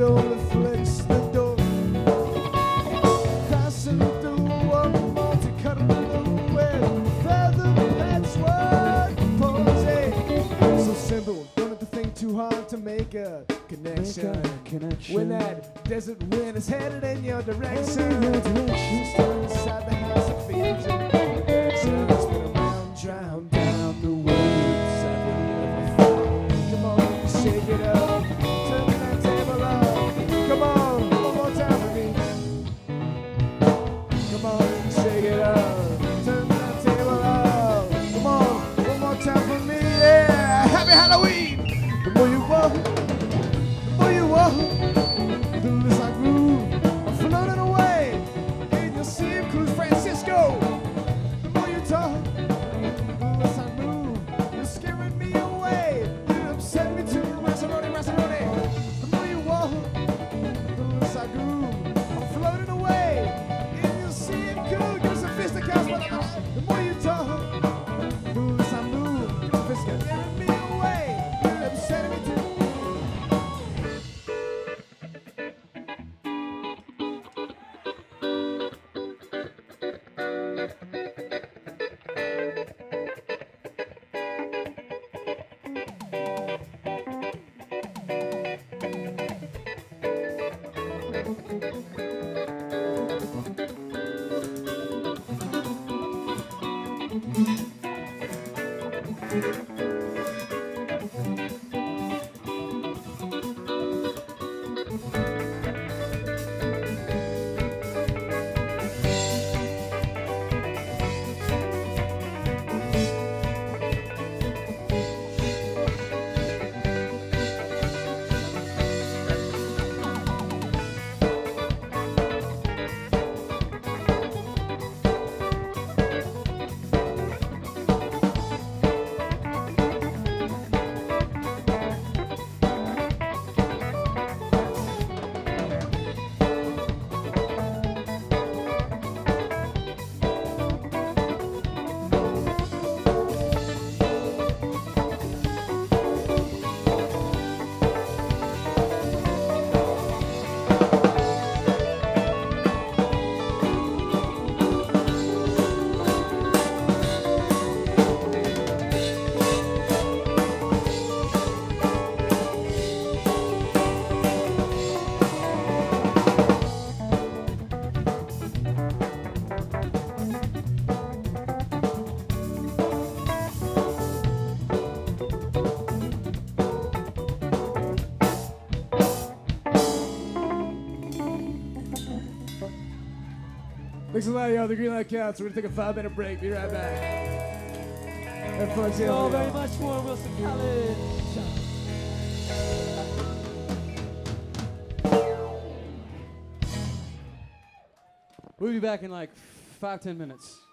slowly flicks the door. Passing through one multicolored balloon with feather patchwork posing. So simple, don't have to think too hard to make a connection. When that desert wind is headed in your direction, still inside the house it feels in your direction. It's been around, drowned down the woods of the river. Come on, shake it up, turn that table up. Come on, one more time for me. Come on, shake it up, turn that table up. Come on, one more time for me. Yeah, happy Halloween. The more you walk, through this I groove, I'm floating away in your sea of Cruz Francisco. The more you talk, the less I move. You're scaring me away. You're upsetting me too, Maseroni, Maseroni. The more you walk, the less I groove. I'm floating away in your sea of Cruz. Give us a fist of cows, the more you talk, the less I move. You're scaring me away. You're upsetting me too. Thanks a lot, y'all. The Green Light Counts. We're going to take a 5-minute break. Be right back. Have fun. Thank you all very much for Wilson College. We'll be back in like 5-10 minutes.